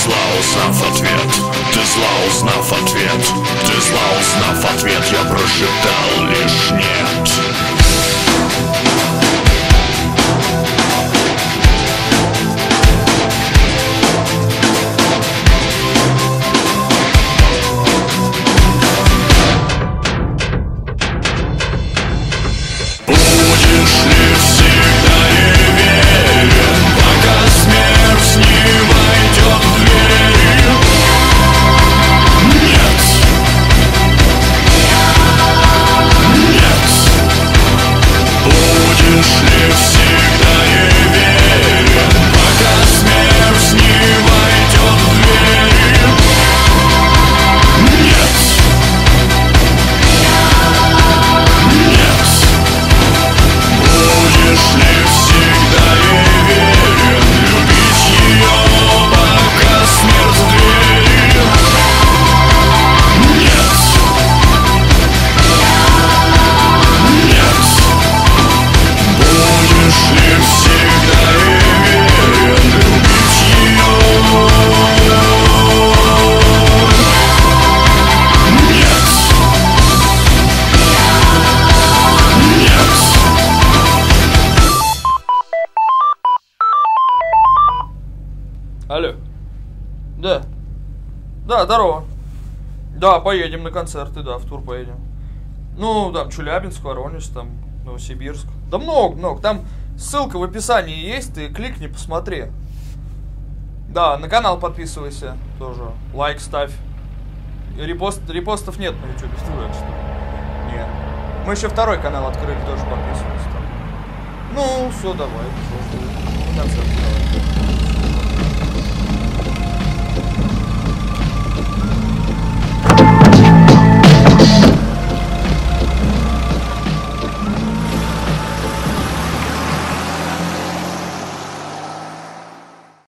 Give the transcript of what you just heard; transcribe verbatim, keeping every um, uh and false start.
зла, узнав ответ. Ты зла, узнав ответ. Ты зла, узнав ответ. Я прошептал лишь нет. Алло. Да. Да, здорово. Да, поедем на концерты, да, в тур поедем. Ну, там, Челябинск, Воронеж, там, Новосибирск. Да много, много. Там ссылка в описании есть, ты кликни, посмотри. Да, на канал подписывайся тоже. Лайк ставь. Репост, репостов нет на ютубе, что ли? Нет. Мы еще второй канал открыли, тоже подписывайся там. Ну, все, давай. Концерт давай.